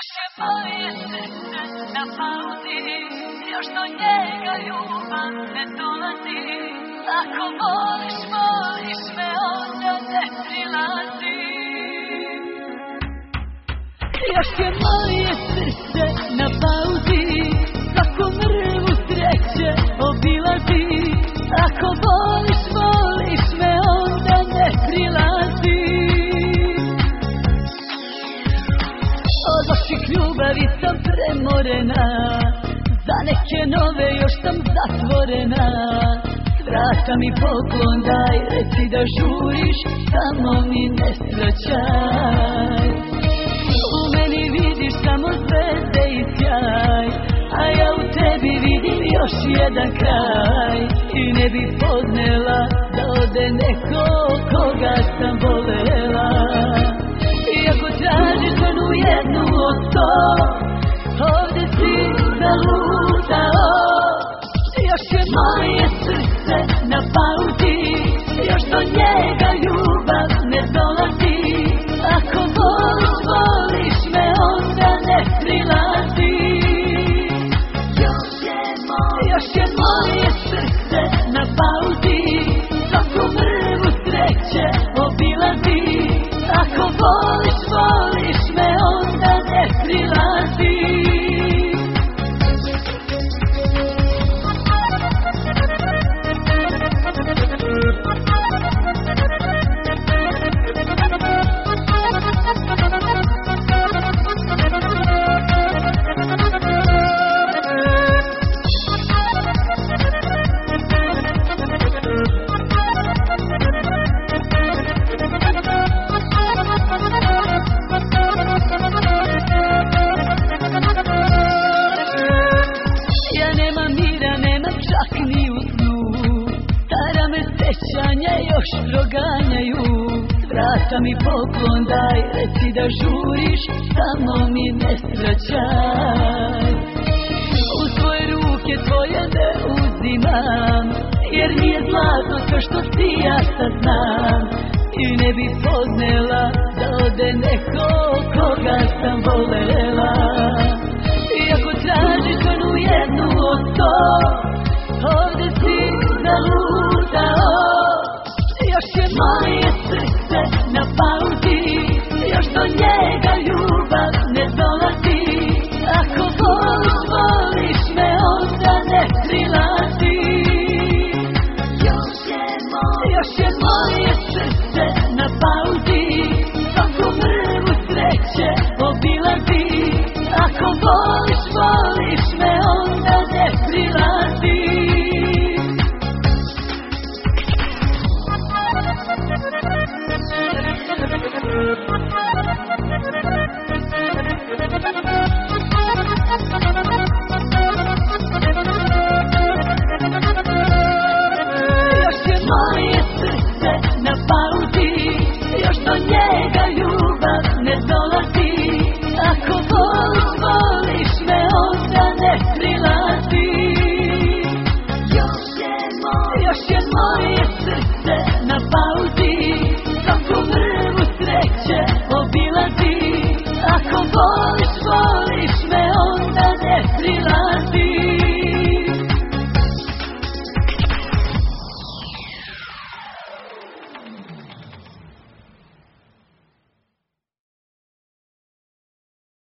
Još je moje srce na pauzi, još do njega ljubav ne dolazi. Ako voliš, voliš me, onda ne prilazi. Još je moje srce na pauzi, svaku mrvu sreće obilazi. Ako voliš, voliš me, onda ne prilazi. Od vaših ljubavi sam premorena, za neke nove još sam zatvorena. Vrata mi poklon daj, reci da žuriš, samo mi ne svraćaj. U meni vidiš samo zvezde i sjaj, a ja u tebi vidim još jedan kraj. I ne bi podnela da ode neko koga sam volela. Iako tražiš onu jednu od 100, ovdje si zalutao. Još je moje srce na pauzi, još do njega ljubav ne dolazi. Ako voliš, voliš me, onda ne prilazi. Još je moje srce na pauzi, svaku mrvu sreće obilazi. Ako voliš, voliš me, onda ne prilazi. Još proganjaju, vrata mi poklon daj, reci da žuriš, samo mi ne svraćaj. U svoje ruke tvoje ne uzimam, jer nije zlato to što ti ja sad znam. I ne bi podnela da ode neko koga sam volela. Iako tražiš onu jednu od 100, ovdje si zalutao. Još je moje srce na pauzi, još do njega ljubav ne dolazi. Ako voliš, voliš me, onda ne prilazi. Još je moje srce na pauzi, svaku mrvu sreće obilazi. Ako voliš, voliš me, onda ne prilazi. Još je moje srce na pauzi, još do njega ljubav ne dolazi. Ako voliš, voliš me, onda ne prilazi. Još je moje srce na pauzi, svaku mrvu sreće obilazi. Ako voliš, voliš me, onda ne prilazi.